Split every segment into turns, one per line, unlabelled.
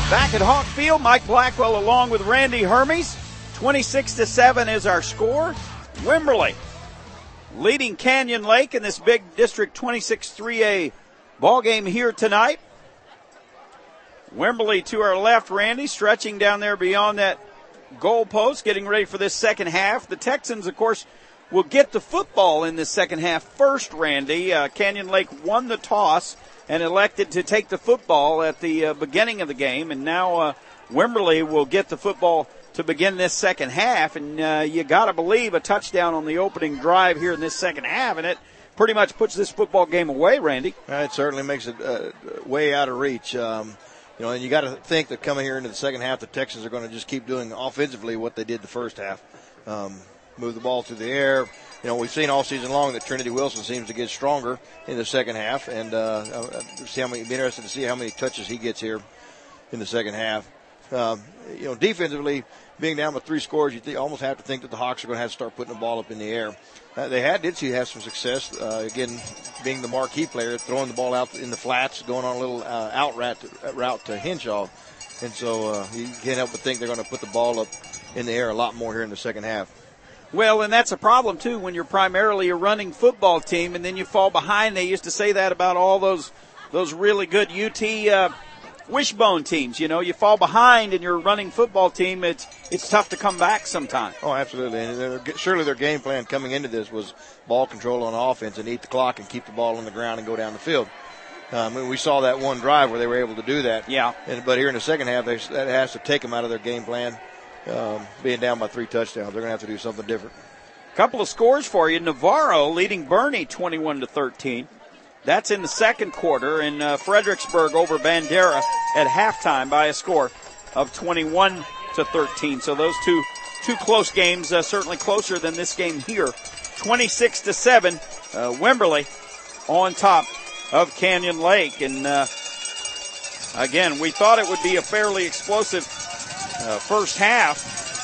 Back at Hawk Field, Mike Blackwell along with Randy Hermes. 26-7 is our score. Wimberley leading Canyon Lake in this big District 26 3A ball game here tonight. Wimberley to our left, Randy, stretching down there beyond that goal post, getting ready for this second half. The Texans, of course, will get the football in this second half first, Randy. Canyon Lake won the toss and elected to take the football at the beginning of the game, and now Wimberley will get the football to begin this second half, and you got to believe a touchdown on the opening drive here in this second half, and it pretty much puts this football game away, Randy.
It certainly makes it way out of reach. And you got to think that coming here into the second half, the Texans are going to just keep doing offensively what they did the first half. Move the ball through the air. We've seen all season long that Trinity Wilson seems to get stronger in the second half, and be interested to see how many touches he gets here in the second half. Defensively, being down by 3 scores, you almost have to think that the Hawks are going to have to start putting the ball up in the air. They did have some success, again, being the marquee player, throwing the ball out in the flats, going on a little out route to Henshaw. And so you can't help but think they're going to put the ball up in the air a lot more here in the second half.
Well, and that's a problem, too, when you're primarily a running football team and then you fall behind. They used to say that about all those really good UT wishbone teams. You fall behind and you're a running football team, it's tough to come back sometimes.
Oh, absolutely. And surely their game plan coming into this was ball control on offense and eat the clock and keep the ball on the ground and go down the field. We saw that one drive where they were able to do that.
Yeah.
But here in the second half, that has to take them out of their game plan. Being down by 3 touchdowns, they're going to have to do something different.
Couple of scores for you. Navarro leading Bernie 21-13. That's in the second quarter, and Fredericksburg over Bandera at halftime by a score of 21-13. So those two close games, certainly closer than this game here. 26-7, Wimberley on top of Canyon Lake. And again, we thought it would be a fairly explosive first half,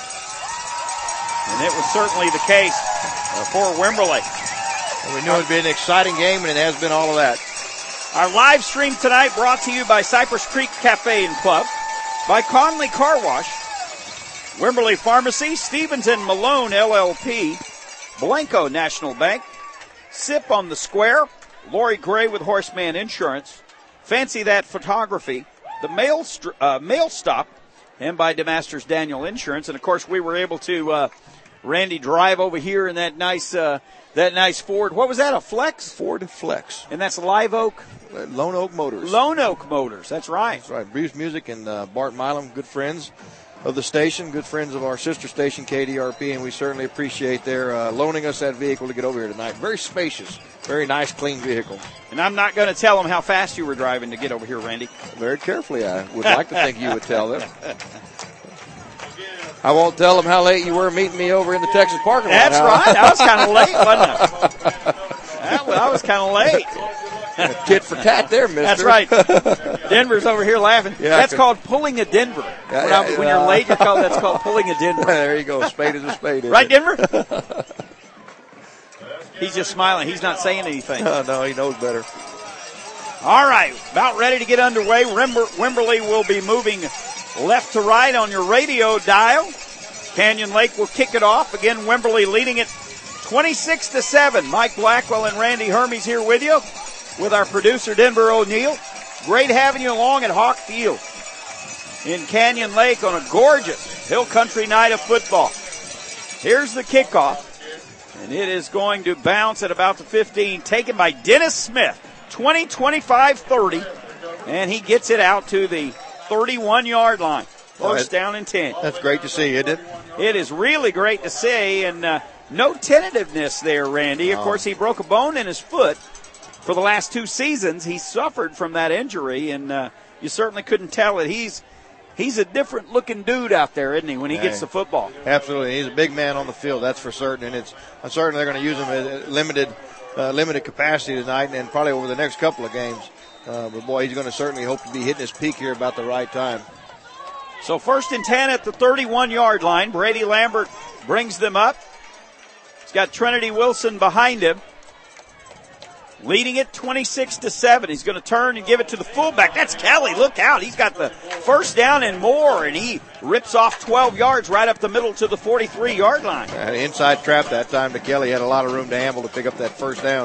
and it was certainly the case for Wimberley.
We knew it would be an exciting game, and it has been all of that.
Our live stream tonight brought to you by Cypress Creek Cafe and Club, by Conley Car Wash, Wimberley Pharmacy, Stevens and Malone LLP, Blanco National Bank, Sip on the Square, Lori Gray with Horseman Insurance, Fancy That Photography, the Mail Stop, and by DeMasters Daniel Insurance. And, of course, we were able to, Randy, drive over here in that nice Ford. What was that, a Flex?
Ford Flex.
And that's Live Oak?
Lone Oak Motors.
Lone Oak Motors, that's right.
That's right. Breeze Music and Bart Milam, good friends of the station, good friends of our sister station, KDRP, and we certainly appreciate their loaning us that vehicle to get over here tonight. Very spacious, very nice, clean vehicle.
And I'm not going to tell them how fast you were driving to get over here, Randy.
Very carefully, I would like to think you would tell them. I won't tell them how late you were meeting me over in the Texas parking lot.
That's right. I was kind of late, wasn't I? I was kind of late.
Tit for tat there, mister.
That's right. Denver's over here laughing. Yeah, that's called pulling a Denver. When you're late, that's called pulling a Denver.
There you go. Spade is a spade.
Right, Denver? He's just smiling. He's not saying anything.
No, he knows better.
All right. About ready to get underway. Wimberley will be moving left to right on your radio dial. Canyon Lake will kick it off. Again, Wimberley leading it 26-7. Mike Blackwell and Randy Hermes here with you, with our producer, Denver O'Neill. Great having you along at Hawk Field in Canyon Lake on a gorgeous Hill Country night of football. Here's the kickoff, and it is going to bounce at about the 15, taken by Dennis Smith, 25-30, and he gets it out to the 31-yard line. First down and 10.
That's great to see, isn't it?
It is really great to see, and no tentativeness there, Randy. Of course, he broke a bone in his foot. For the last 2 seasons, he suffered from that injury, and you certainly couldn't tell it. He's a different-looking dude out there, isn't he, when he gets the football?
Absolutely. He's a big man on the field, that's for certain, and I'm certain they're going to use him at limited capacity tonight and probably over the next couple of games. But, boy, he's going to certainly hope to be hitting his peak here about the right time.
So 1st and 10 at the 31-yard line. Brady Lambert brings them up. He's got Trinity Wilson behind him. leading it 26-7. He's going to turn and give it to the fullback. That's Kelly. Look out. He's got the first down and more, and he rips off 12 yards right up the middle to the 43-yard line.
Inside trap that time to Kelly. Had a lot of room to amble to pick up that first down.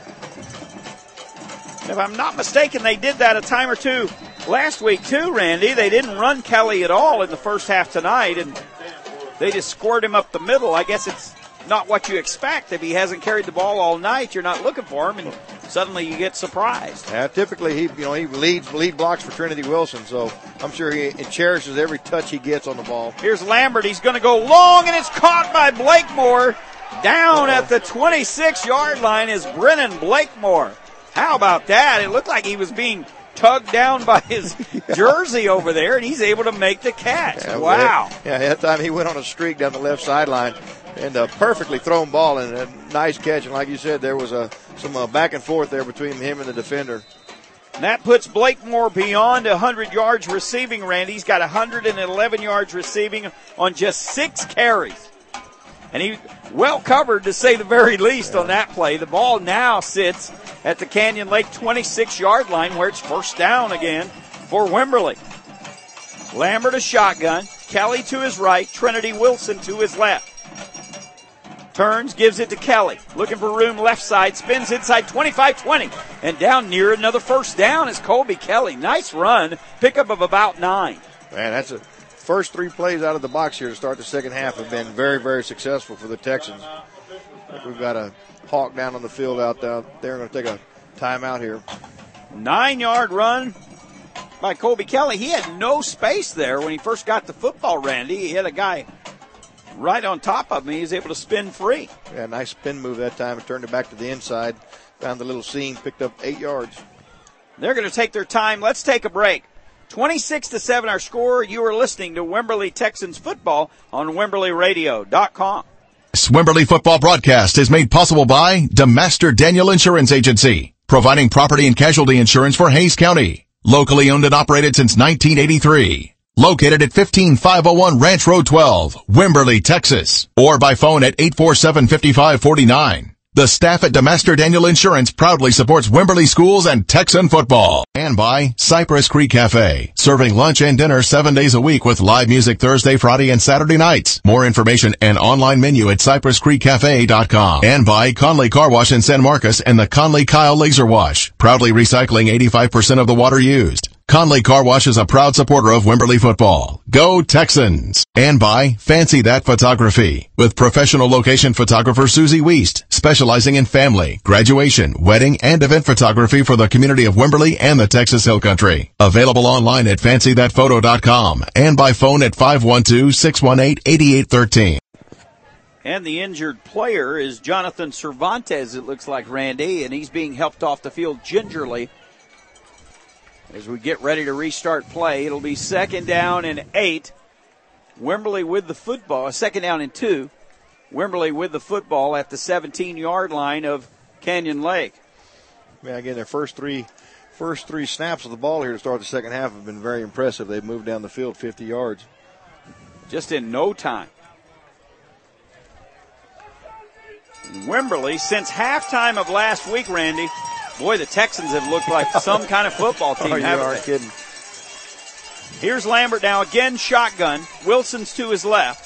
If I'm not mistaken, they did that a time or two last week too, Randy. They didn't run Kelly at all in the first half tonight, and they just squirt him up the middle. I guess it's not what you expect. If he hasn't carried the ball all night, you're not looking for him, and suddenly you get surprised.
Yeah, typically he lead blocks for Trinity Wilson, so I'm sure he cherishes every touch he gets on the ball.
Here's Lambert. He's going to go long, and it's caught by Blakemore. Down at the 26-yard line is Brennan Blakemore. How about that? It looked like he was being tugged down by his jersey over there, and he's able to make the catch.
Yeah,
wow.
That time he went on a streak down the left sideline, and a perfectly thrown ball and a nice catch. And like you said, there was some back and forth there between him and the defender.
And that puts Blakemore beyond 100 yards receiving, Randy. He's got 111 yards receiving on just 6 carries. And he well covered, to say the very least, on that play. The ball now sits at the Canyon Lake 26-yard line, where it's first down again for Wimberley. Lambert a shotgun. Kelly to his right. Trinity Wilson to his left. Turns, gives it to Kelly. Looking for room left side. Spins inside 25-20. And down near another first down is Colby Kelly. Nice run. Pickup of about 9.
Man, that's a first 3 plays out of the box here to start the second half have been very, very successful for the Texans. I think we've got a hawk down on the field out there. They're going to take a timeout here.
9-yard run by Colby Kelly. He had no space there when he first got the football, Randy. He had a guy right on top of him. He was able to spin free.
Yeah, nice spin move that time. It turned it back to the inside. Found the little seam, picked up 8 yards.
They're going to take their time. Let's take a break. 26-7 our score. You are listening to Wimberley Texans football on WimberleyRadio.com.
This Wimberley football broadcast is made possible by DeMaster Daniel Insurance Agency, providing property and casualty insurance for Hays County. Locally owned and operated since 1983. Located at 15501 Ranch Road 12, Wimberley, Texas. Or by phone at 847-5549. The staff at DeMaster Daniel Insurance proudly supports Wimberley schools and Texan football. And by Cypress Creek Cafe, serving lunch and dinner 7 days a week with live music Thursday, Friday, and Saturday nights. More information and online menu at cypresscreekcafe.com. And by Conley Car Wash in San Marcos and the Conley Kyle Laser Wash, proudly recycling 85% of the water used. Conley Car Wash is a proud supporter of Wimberley football. Go Texans! And by Fancy That Photography, with professional location photographer Susie Wiest, specializing in family, graduation, wedding, and event photography for the community of Wimberley and the Texas Hill Country. Available online at fancythatphoto.com and by phone at 512-618-8813.
And the injured player is Jonathan Cervantes, it looks like, Randy, and he's being helped off the field gingerly. As we get ready to restart play, it'll be 2nd down and 8. Wimberley with the football, 2nd down and 2. Wimberley with the football at the 17-yard line of Canyon Lake.
Man, again, their first three snaps of the ball here to start the second half have been very impressive. They've moved down the field 50 yards.
Just in no time. Wimberley, since halftime of last week, Randy, boy, the Texans have looked like some kind of football team, haven't they?
Kidding.
Here's Lambert now, again shotgun. Wilson's to his left.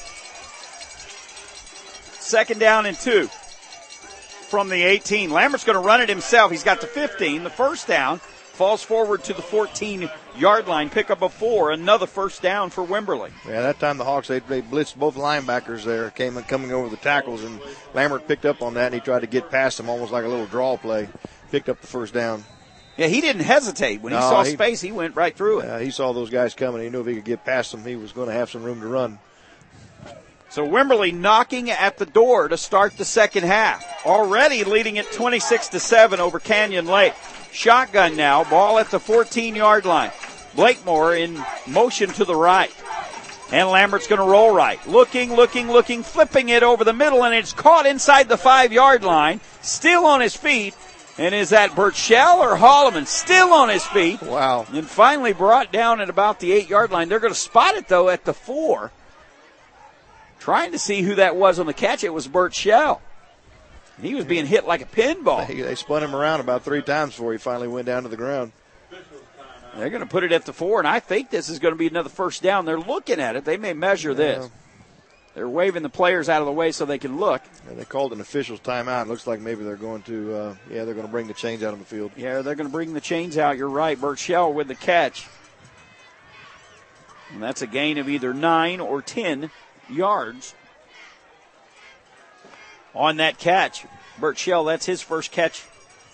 2nd down and 2 from the 18. Lambert's going to run it himself. He's got the 15, the first down. Falls forward to the 14-yard line. Pick up a 4. Another first down for Wimberley.
Yeah, that time the Hawks, they blitzed both linebackers there, coming over the tackles, and Lambert picked up on that, and he tried to get past them almost like a little draw play. Picked up the first down.
Yeah, he didn't hesitate. When he saw space, he went right through it.
He saw those guys coming. He knew if he could get past them, he was going to have some room to run.
So Wimberley knocking at the door to start the second half. Already leading it 26-7 over Canyon Lake. Shotgun now, ball at the 14-yard line. Blakemore in motion to the right. And Lambert's going to roll right. Looking, flipping it over the middle, and it's caught inside the 5-yard line. Still on his feet. And is that Burchell or Holloman? Still on his feet.
Wow.
And finally brought down at about the 8-yard line. They're going to spot it, though, at the 4. Trying to see who that was on the catch. It was Burchell. He was being hit like a pinball.
They spun him around about 3 times before he finally went down to the ground.
They're going to put it at the 4, and I think this is going to be another first down. They're looking at it. They may measure this. They're waving the players out of the way so they can look.
And they called an official's timeout. It looks like maybe they're going to, they're going to bring the chains out on the field.
Yeah, they're going to bring the chains out. You're right. Burchell with the catch. And that's a gain of either 9 or 10 yards on that catch. Burchell, that's his first catch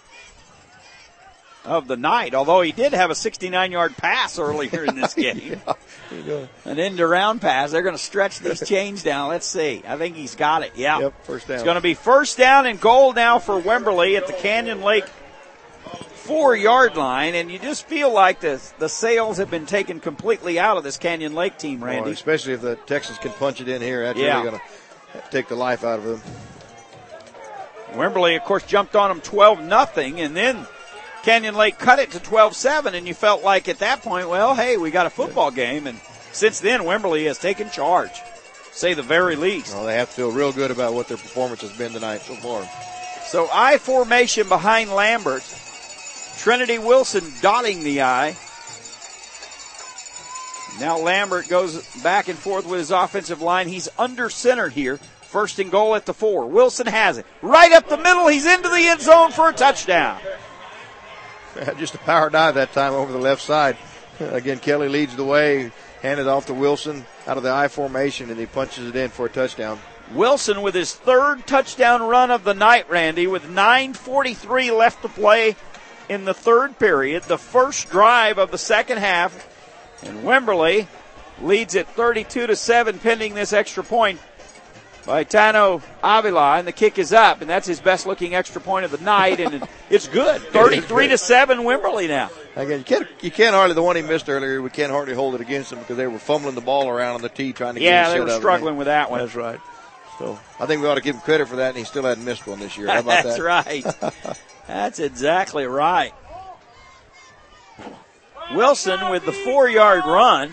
of the night, although he did have a 69-yard pass earlier in this game. An end-around pass. They're going to stretch these chains down. Let's see. I think he's got it. Yeah.
Yep, first down.
It's going to be first down and goal now for Wimberley at the Canyon Lake 4-yard line, and you just feel like the sails have been taken completely out of this Canyon Lake team, Randy.
Especially if the Texans can punch it in here. That's really going to take the life out of them.
Wimberley, of course, jumped on them 12-0, and then Canyon Lake cut it to 12-7, and you felt like at that point, well, hey, we got a football game. And since then, Wimberley has taken charge, say the very least.
Well, they have to feel real good about what their performance has been tonight so far.
So I formation behind Lambert. Trinity Wilson dotting the I. Now Lambert goes back and forth with his offensive line. He's under center here. First and goal at the 4. Wilson has it. Right up the middle. He's into the end zone for a touchdown.
Just a power dive that time over the left side. Again, Kelly leads the way. Handed off to Wilson out of the I formation, and he punches it in for a touchdown.
Wilson with his 3rd touchdown run of the night, Randy, with 9:43 left to play in the 3rd period, the first drive of the second half. And Wimberley leads it 32-7 pending this extra point by Tano Avila, and the kick is up, and that's his best-looking extra point of the night, and it's good. 33-7 Wimberley now.
Again, you can't hardly, the one he missed earlier, we can't hardly hold it against him because they were fumbling the ball around on the tee trying to get
it. Yeah, they were struggling with that one.
That's right. So I think we ought to give him credit for that, and he still hadn't missed one this year. How about
That's
that?
right. That's exactly right. Wilson with the 4-yard run.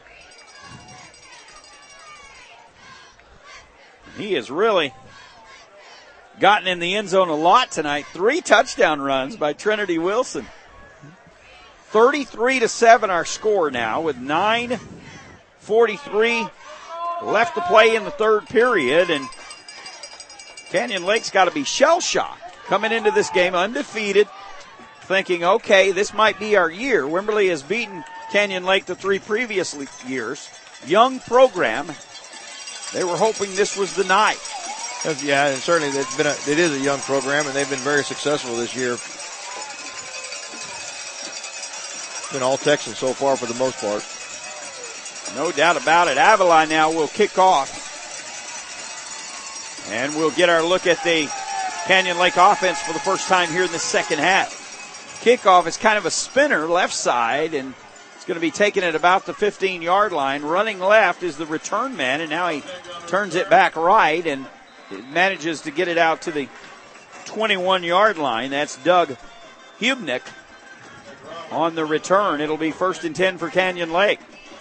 He has really gotten in the end zone a lot tonight. 3 touchdown runs by Trinity Wilson. 33-7 our score now with 9:43 left to play in the 3rd period. And Canyon Lake's got to be shell-shocked coming into this game undefeated, thinking, okay, this might be our year. Wimberley has beaten Canyon Lake the 3 previous years. Young program. They were hoping this was the night.
Yeah, and certainly it is a young program, and they've been very successful this year. Been all Texans so far for the most part.
No doubt about it. Avila now will kick off. And we'll get our look at the Canyon Lake offense for the first time here in the second half. Kickoff is kind of a spinner left side, and it's going to be taken at about the 15-yard line. Running left is the return man, and now he turns it back right and manages to get it out to the 21-yard line. That's Doug Hubnick on the return. It'll be 1st and 10 for Canyon Lake.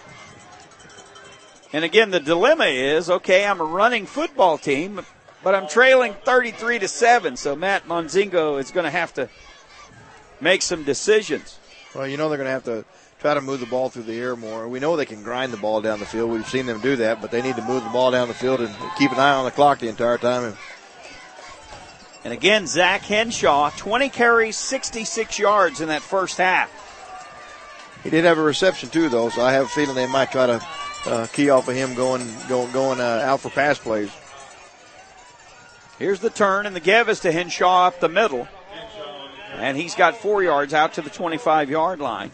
And again, the dilemma is, okay, I'm a running football team, but I'm trailing 33-7, so Matt Monzingo is going to have to make some decisions.
Well, they're going to have to try to move the ball through the air more. We know they can grind the ball down the field. We've seen them do that, but they need to move the ball down the field and keep an eye on the clock the entire time.
And again, Zach Henshaw, 20 carries, 66 yards in that first half.
He did have a reception too, though, so I have a feeling they might try to key off of him going out for pass plays.
Here's the turn, and the give is to Henshaw up the middle. And he's got 4 yards out to the 25-yard line.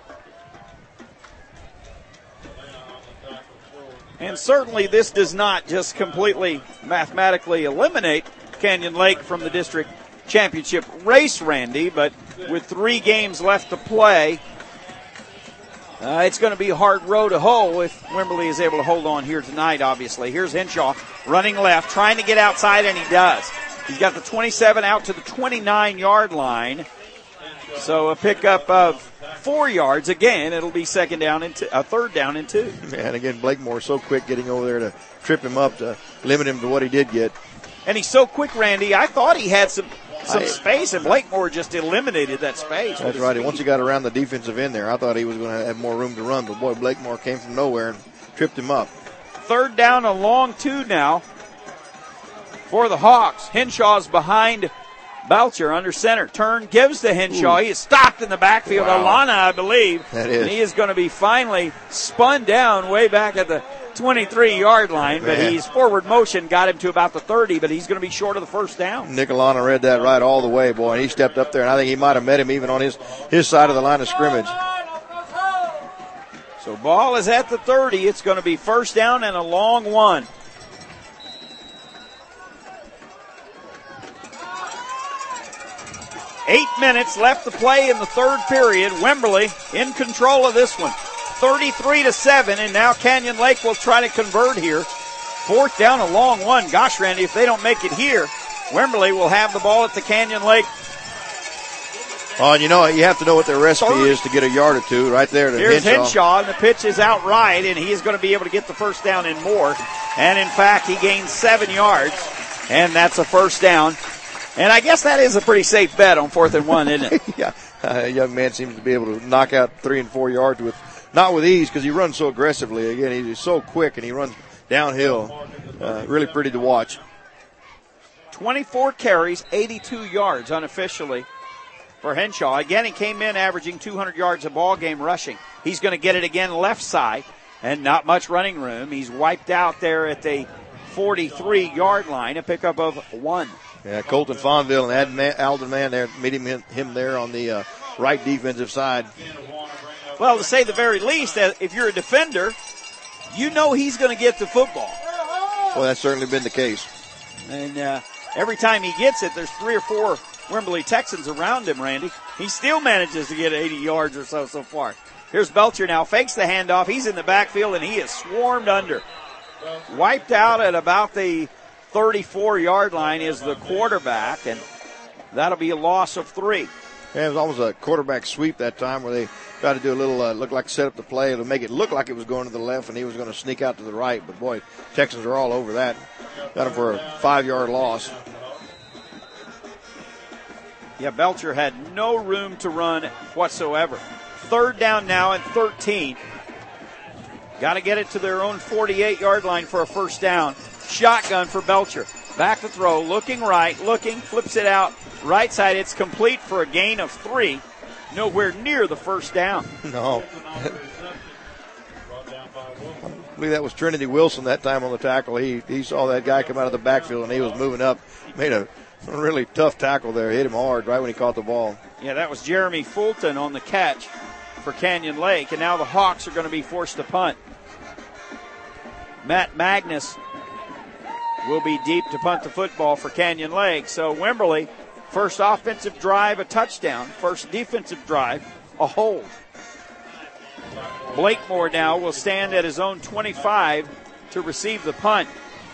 And certainly this does not just completely mathematically eliminate Canyon Lake from the district championship race, Randy, but with 3 games left to play, it's going to be a hard row to hoe if Wimberley is able to hold on here tonight, obviously. Here's Henshaw running left, trying to get outside, and he does. He's got the 27 out to the 29-yard line. So a pickup of 4 yards. Again, it'll be 3rd down and 2.
And again, Blakemore so quick getting over there to trip him up to limit him to what he did get.
And he's so quick, Randy. I thought he had some space, and Blakemore just eliminated that space.
That's right. And once he got around the defensive end there, I thought he was going to have more room to run. But, boy, Blakemore came from nowhere and tripped him up.
3rd down, a long 2 now for the Hawks. Henshaw's behind Belcher under center. Turn, gives to Henshaw. He is stopped in the backfield.
Wow.
Alana, I believe.
That is.
And he is going to be finally spun down way back at the 23-yard line. But he's forward motion, got him to about the 30, but he's going to be short of the first down.
Nick Alana read that right all the way, boy. And he stepped up there, and I think he might have met him even on his side of the line of scrimmage.
So ball is at the 30. It's going to be first down and a long 1. Eight minutes left to play in the 3rd period. Wimberley in control of this one. 33-7, and now Canyon Lake will try to convert here. 4th down, a long 1. Gosh, Randy, if they don't make it here, Wimberley will have the ball at the Canyon Lake.
Oh, and you know, you have to know what their recipe is to get a yard or two right there to
Here's
Henshaw.
Henshaw, and the pitch is out right, and he is going to be able to get the first down and more. And, in fact, he gains 7 yards, and that's a first down. And I guess that is a pretty safe bet on 4th and 1, isn't it?
Yeah, a young man seems to be able to knock out 3 and 4 yards not with ease because he runs so aggressively. Again, he's so quick and he runs downhill. Really pretty to watch.
24 carries, 82 yards unofficially for Henshaw. Again, he came in averaging 200 yards a ball game rushing. He's going to get it again left side and not much running room. He's wiped out there at the 43-yard line, a pickup of 1.
Yeah, Colton Fonville and Alden Mann there meeting him there on the right defensive side.
Well, to say the very least, if you're a defender, you know he's going to get the football.
Well, that's certainly been the case.
And every time he gets it, there's 3 or 4 Wimberley Texans around him, Randy. He still manages to get 80 yards or so far. Here's Belcher now, fakes the handoff. He's in the backfield, and he is swarmed under. Wiped out at about the 34-yard line is the quarterback, and that'll be a loss of 3.
Yeah, it was almost a quarterback sweep that time where they tried to do a little, look like set up the play to make it look like it was going to the left and he was going to sneak out to the right. But, boy, Texans are all over that. Got him for a 5-yard loss.
Yeah, Belcher had no room to run whatsoever. 3rd down now and 13. Got to get it to their own 48-yard line for a first down. Shotgun for Belcher. Back to throw, looking right, flips it out right side. It's complete for a gain of 3. Nowhere near the first down.
No. I believe that was Trinity Wilson that time on the tackle. He saw that guy come out of the backfield and he was moving up. Made a really tough tackle there. Hit him hard right when he caught the ball.
Yeah, that was Jeremy Fulton on the catch for Canyon Lake. And now the Hawks are going to be forced to punt. Matt Magnus will be deep to punt the football for Canyon Lake. So Wimberley, first offensive drive, a touchdown. First defensive drive, a hold. Blakemore now will stand at his own 25 to receive the punt.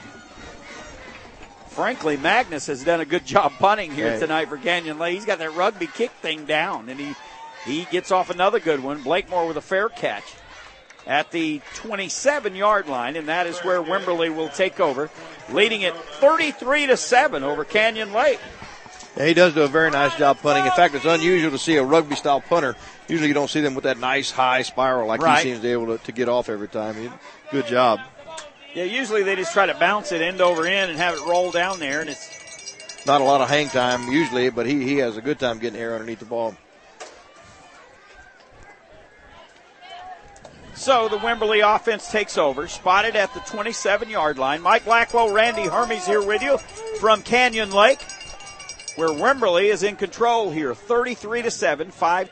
Frankly, Magnus has done a good job punting here tonight for Canyon Lake. He's got that rugby kick thing down, and he gets off another good one. Blakemore with a fair catch at the 27-yard line, and that is where Wimberley will take over, leading it 33-7 over Canyon Lake.
Yeah, he does do a very nice job punting. In fact, it's unusual to see a rugby-style punter. Usually you don't see them with that nice high spiral like he seems to be able to get off every time. Good job.
Yeah, usually they just try to bounce it end over end and have it roll down there, and it's
not a lot of hang time usually, but he has a good time getting air underneath the ball.
So the Wimberley offense takes over, spotted at the 27-yard line. Mike Blackwell, Randy Hermes here with you from Canyon Lake, where Wimberley is in control here, 33-7,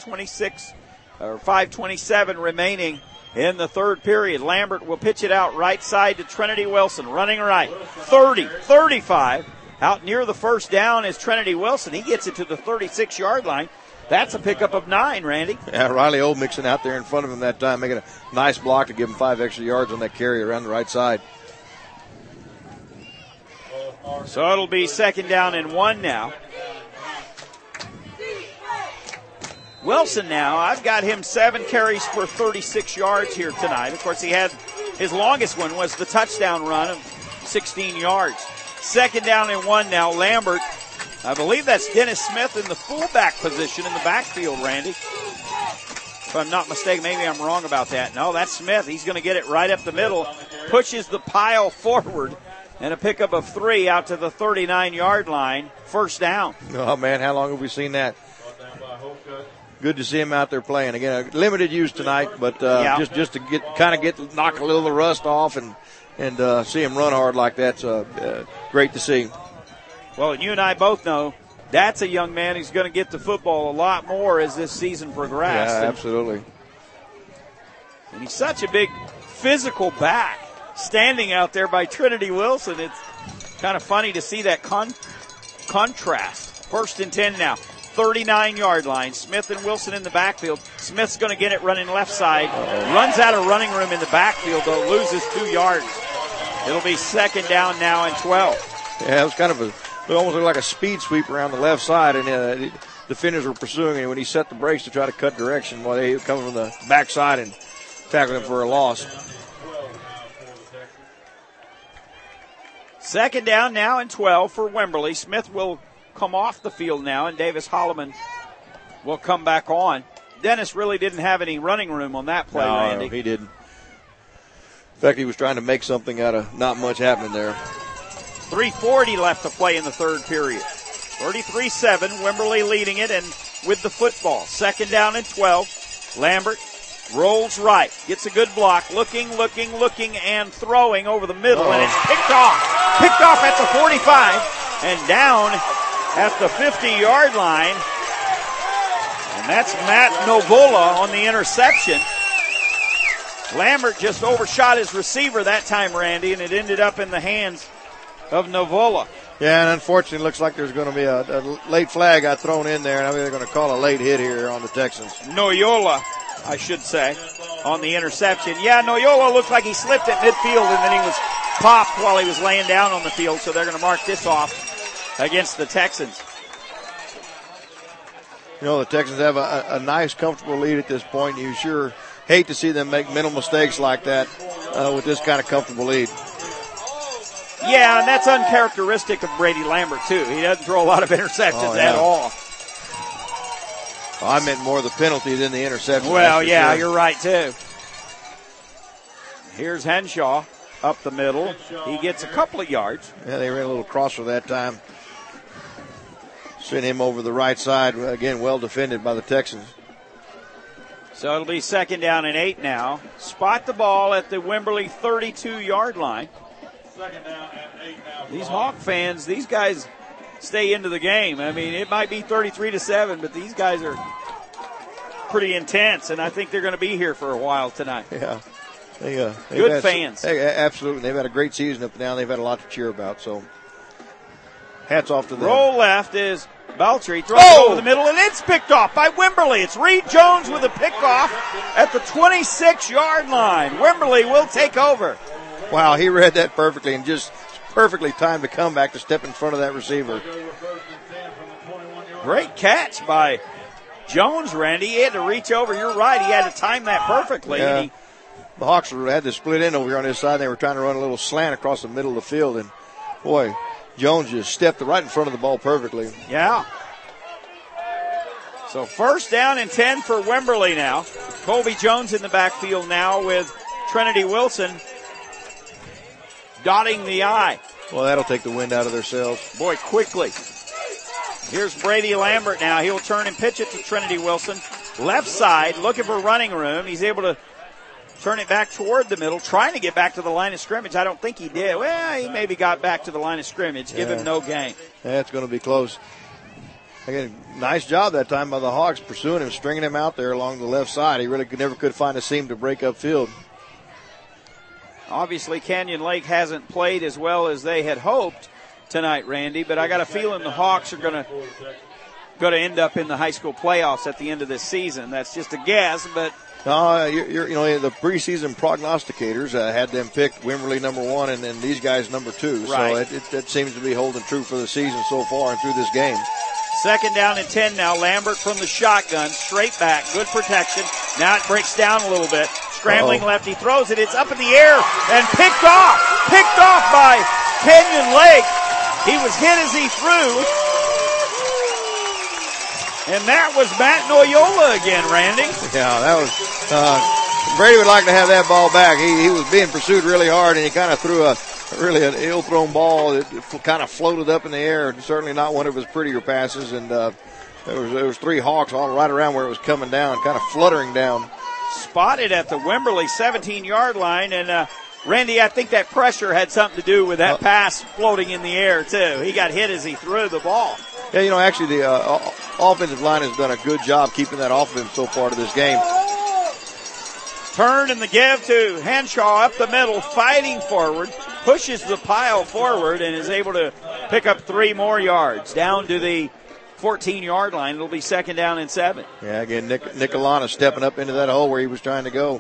5:27 remaining in the 3rd period. Lambert will pitch it out right side to Trinity Wilson, running right, 30, 35. Out near the first down is Trinity Wilson. He gets it to the 36-yard line. That's a pickup of 9, Randy.
Yeah, Riley Oldmixon out there in front of him that time, making a nice block to give him 5 extra yards on that carry around the right side.
So it'll be 2nd down and 1 now. Wilson now, I've got him 7 carries for 36 yards here tonight. Of course, he had his longest one was the touchdown run of 16 yards. Second down and 1 now. Lambert, I believe that's Dennis Smith in the fullback position in the backfield, Randy. If I'm not mistaken, maybe I'm wrong about that. No, that's Smith. He's going to get it right up the middle, pushes the pile forward, and a pickup of 3 out to the 39-yard line. First down.
Oh, man, how long have we seen that? Good to see him out there playing. Again, limited use tonight, but just to knock a little of the rust off and see him run hard like that's great to see.
Well, and you and I both know that's a young man who's going to get the football a lot more as this season progresses.
Yeah, absolutely.
And he's such a big physical back standing out there by Trinity Wilson. It's kind of funny to see that contrast. First and 10 now. 39-yard line. Smith and Wilson in the backfield. Smith's going to get it running left side. Runs out of running room in the backfield, though, loses 2 yards. It'll be second down now and 12.
Yeah, it was kind of it almost looked like a speed sweep around the left side, and the defenders were pursuing it when he set the brakes to try to cut direction while they were coming from the backside and tackling him for a loss.
Second down now and 12 for Wimberley. Smith will come off the field now, and Davis Holloman will come back on. Dennis really didn't have any running room on that play, Randy.
No, he didn't. In fact, he was trying to make something out of not much happening there.
3:40 left to play in the third period. 33-7, Wimberley leading it and with the football. Second down and 12. Lambert rolls right, gets a good block, looking, and throwing over the middle, and it's picked off. Picked off at the 45 and down at the 50-yard line. And that's Matt Novola on the interception. Lambert just overshot his receiver that time, Randy, and it ended up in the hands of Novola.
Yeah, and unfortunately, it looks like there's going to be a late flag got thrown in there, and I mean they're going to call a late hit here on the Texans.
Noyola, I should say, on the interception. Yeah, Noyola looked like he slipped at midfield, and then he was popped while he was laying down on the field, so they're going to mark this off against the Texans.
You know, the Texans have a nice, comfortable lead at this point. You sure hate to see them make mental mistakes like that with this kind of comfortable lead.
Yeah, and that's uncharacteristic of Brady Lambert, too. He doesn't throw a lot of interceptions at all.
Oh, I meant more the penalty than the interception.
Well, yeah, sure. You're right, too. Here's Henshaw up the middle. He gets a couple of yards.
Yeah, they ran a little crosser that time. Sent him over the right side. Again, well defended by the Texans.
So it'll be second down and 8 now. Spot the ball at the Wimberley 32-yard line.
Second down and 8 now.
These Hawk fans, these guys stay into the game. I mean, it might be 33-7, but these guys are pretty intense, and I think they're going to be here for a while tonight.
Yeah.
Good fans.
Absolutely. They've had a great season up and down. They've had a lot to cheer about, so hats off to them.
Roll left is Baltry, throws it over the middle, and it's picked off by Wimberley. It's Reed Jones with a pickoff at the 26-yard line. Wimberley will take over.
Wow, he read that perfectly and just perfectly timed the comeback to step in front of that receiver.
Great catch by Jones, Randy. He had to reach over. You're right. He had to time that perfectly.
Yeah. The Hawks had to split in over here on this side. They were trying to run a little slant across the middle of the field, and, boy, Jones just stepped right in front of the ball perfectly.
Yeah. So first down and 10 for Wimberley now. Colby Jones in the backfield now with Trinity Wilson dotting the I.
Well, that'll take the wind out of their sails.
Boy, quickly. Here's Brady Lambert now. He'll turn and pitch it to Trinity Wilson. Left side, looking for running room. He's able to turn it back toward the middle, trying to get back to the line of scrimmage. I don't think he did. Well, he maybe got back to the line of scrimmage. Give him no gain.
That's going to be close. Again, nice job that time by the Hawks pursuing him, stringing him out there along the left side. He really never could find a seam to break up field.
Obviously, Canyon Lake hasn't played as well as they had hoped tonight, Randy, but I got a feeling the Hawks are going to end up in the high school playoffs at the end of this season. That's just a guess, but
the preseason prognosticators had them pick Wimberley number 1 and then these guys number 2.
Right.
So it seems to be holding true for the season so far and through this game.
Second down and 10 now. Lambert from the shotgun, straight back, good protection. Now it breaks down a little bit. Scrambling left, he throws it. It's up in the air and picked off by Canyon Lake. He was hit as he threw. And that was Matt Noyola again, Randy.
Yeah, that was, Brady would like to have that ball back. He was being pursued really hard, and he kind of threw an ill-thrown ball that kind of floated up in the air. Certainly not one of his prettier passes. And there was 3 Hawks all right around where it was coming down, kind of fluttering down.
Spotted at the Wimberley 17-yard line. And, Randy, I think that pressure had something to do with that pass floating in the air, too. He got hit as he threw the ball.
Yeah, actually the offensive line has done a good job keeping that off him so far to this game.
Turn and the give to Henshaw up the middle, fighting forward, pushes the pile forward, and is able to pick up 3 more yards. Down to the 14-yard line. It'll be 2nd down and 7.
Yeah, again, Nicolana stepping up into that hole where he was trying to go.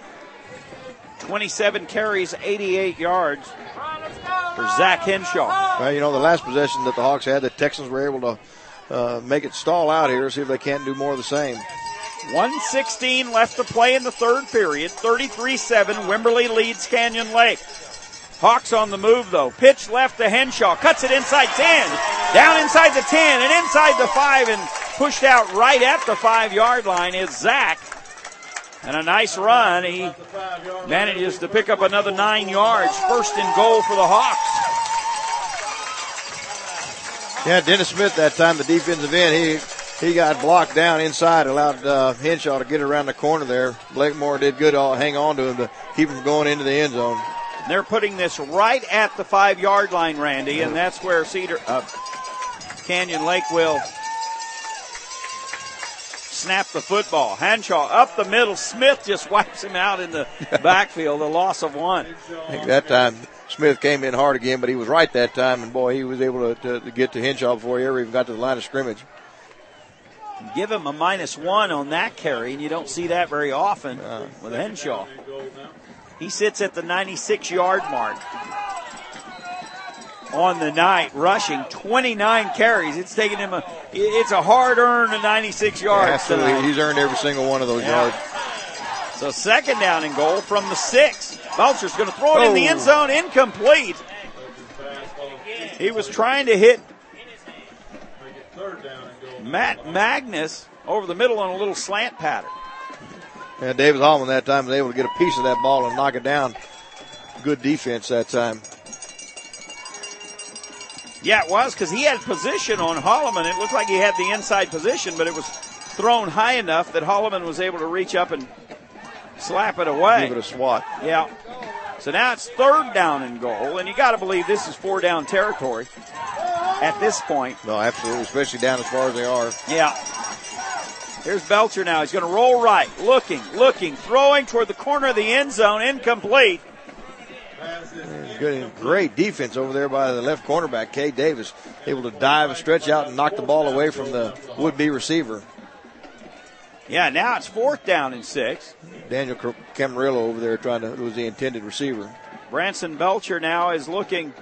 27 carries, 88 yards for Zach Henshaw.
Well, the last possession that the Hawks had, the Texans were able to make it stall out here, see if they can't do more of the same.
1:16 left to play in the 3rd period. 33-7. Wimberley leads Canyon Lake. Hawks on the move, though. Pitch left to Henshaw. Cuts it inside 10. Down inside the 10 and inside the 5 and pushed out right at the 5-yard line is Zach. And a nice run. He manages to pick up another 9 yards. 1st and goal for the Hawks.
Yeah, Dennis Smith that time, the defensive end, he got blocked down inside, allowed Henshaw to get around the corner there. Blakemore did good hang on to him to keep him going into the end zone.
They're putting this right at the 5-yard line, Randy, and that's where Canyon Lake will snap the football. Henshaw up the middle. Smith just wipes him out in the backfield, a loss of 1.
I think that time Smith came in hard again, but he was right that time, and boy, he was able to get to Henshaw before he ever even got to the line of scrimmage.
Give him a -1 on that carry, and you don't see that very often with Henshaw. He sits at the 96-yard mark on the night, rushing 29 carries. It's taken him it's a hard-earned 96 yards.
Yeah, absolutely. He's earned every single one of those yards.
So 2nd down and goal from the 6. Belcher's going to throw it in the end zone, incomplete. He was trying to hit Matt Magnus over the middle on a little slant pattern.
And Davis Holman that time was able to get a piece of that ball and knock it down. Good defense that time.
Yeah, it was, because he had position on Holloman. It looked like he had the inside position, but it was thrown high enough that Holloman was able to reach up and slap it away.
Give it a swat.
Yeah. So now it's 3rd down and goal, and you got to believe this is 4-down territory at this point.
No, absolutely, especially down as far as they are.
Yeah. Here's Belcher now. He's going to roll right, looking, throwing toward the corner of the end zone, incomplete.
Good, great defense over there by the left cornerback, Kay Davis, able to dive and stretch out and knock the ball away from the would-be receiver.
Yeah, now it's 4th down and 6.
Daniel Camarillo over there was the intended receiver.
Branson Belcher now is looking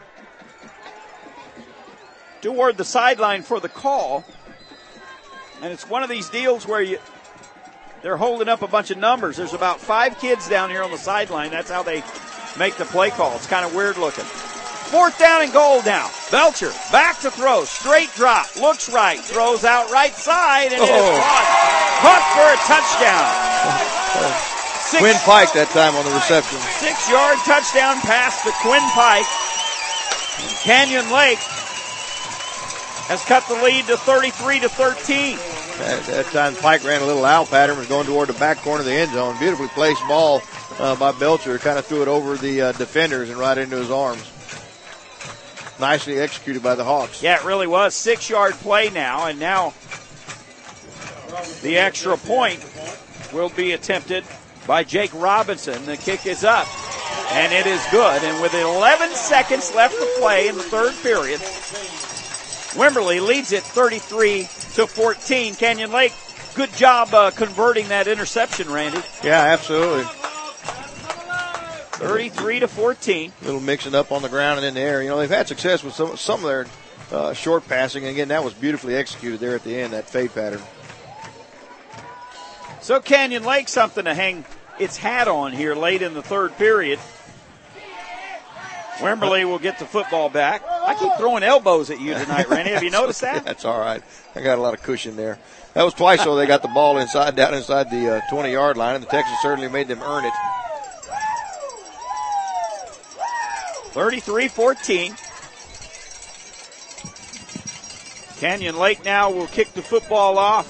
toward the sideline for the call. And it's one of these deals where they're holding up a bunch of numbers. There's about 5 kids down here on the sideline. That's how they make the play call. It's kind of weird looking. 4th down and goal now. Belcher back to throw. Straight drop. Looks right. Throws out right side. And it is caught for a touchdown.
Quinn Pike that time on the reception.
6-yard touchdown pass to Quinn Pike. And Canyon Lake has cut the lead to 33-13.
That time Pike ran a little owl pattern, was going toward the back corner of the end zone. Beautifully placed ball by Belcher. Kind of threw it over the defenders and right into his arms. Nicely executed by the Hawks.
Yeah, it really was. 6-yard play now, and now the extra point will be attempted by Jake Robinson. The kick is up, and it is good. And with 11 seconds left to play in the 3rd period, Wimberley leads it 33-14. Canyon Lake, good job converting that interception, Randy.
Yeah, absolutely.
33-14.
Little mixing up on the ground and in the air. They've had success with some of their short passing. And again, that was beautifully executed there at the end, that fade pattern.
So Canyon Lake, something to hang its hat on here late in the 3rd period. Wimberley will get the football back. I keep throwing elbows at you tonight, Randy. Have you noticed that?
That's all right. I got a lot of cushion there. That was twice, though. They got the ball down inside the 20-yard line, and the Texans certainly made them earn it.
33-14. Canyon Lake now will kick the football off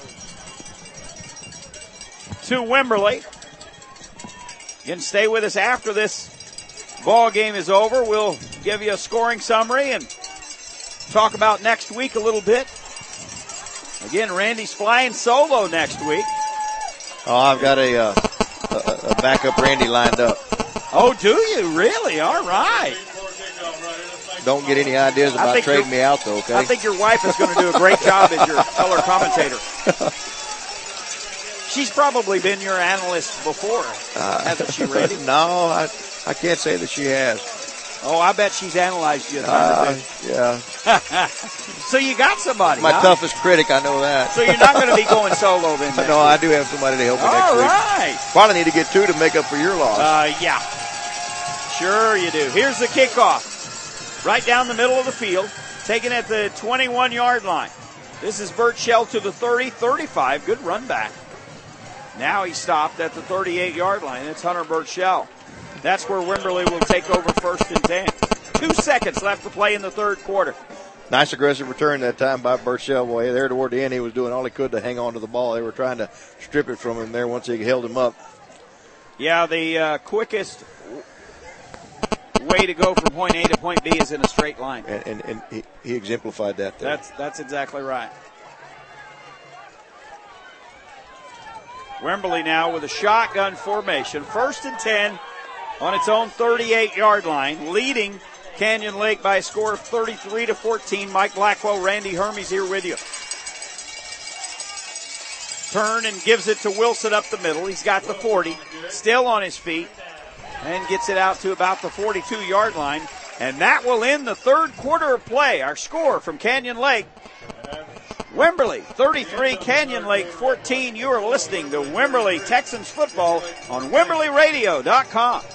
to Wimberley. You can stay with us after this ball game is over. We'll give you a scoring summary and talk about next week a little bit. Again, Randy's flying solo next week.
Oh, I've got a backup Randy lined up.
Oh, do you? Really? All right.
Don't get any ideas about trading me out, though, okay?
I think your wife is going to do a great job as your color commentator. She's probably been your analyst before, hasn't she, Randy?
No, I can't say that she has.
Oh, I bet she's analyzed you a time or two.
Yeah.
So you got somebody,
My toughest critic, I know that.
So you're not going to be going solo then?
No, I do have somebody to help me next week.
All right.
Probably need to get two to make up for your loss.
Yeah. Sure you do. Here's the kickoff. Right down the middle of the field, taken at the 21-yard line. This is Bert Shell to the 30, 35. Good run back. Now he stopped at the 38-yard line. It's Hunter Burchell. That's where Wimberley will take over 1st and 10. 2 seconds left to play in the third quarter.
Nice aggressive return that time by Burchell. Boy, there toward the end, he was doing all he could to hang on to the ball. They were trying to strip it from him there once they held him up.
Yeah, the quickest way to go from point A to point B is in a straight line.
And he exemplified that there.
That's exactly right. Wimberley now with a shotgun formation. 1st and 10 on its own 38-yard line, leading Canyon Lake by a score of 33-14. Mike Blackwell, Randy Hermes here with you. Turn and gives it to Wilson up the middle. He's got the 40, still on his feet, and gets it out to about the 42-yard line. And that will end the third quarter of play. Our score from Canyon Lake, Wimberley 33, Canyon Lake 14. You are listening to Wimberley Texans football on WimberleyRadio.com.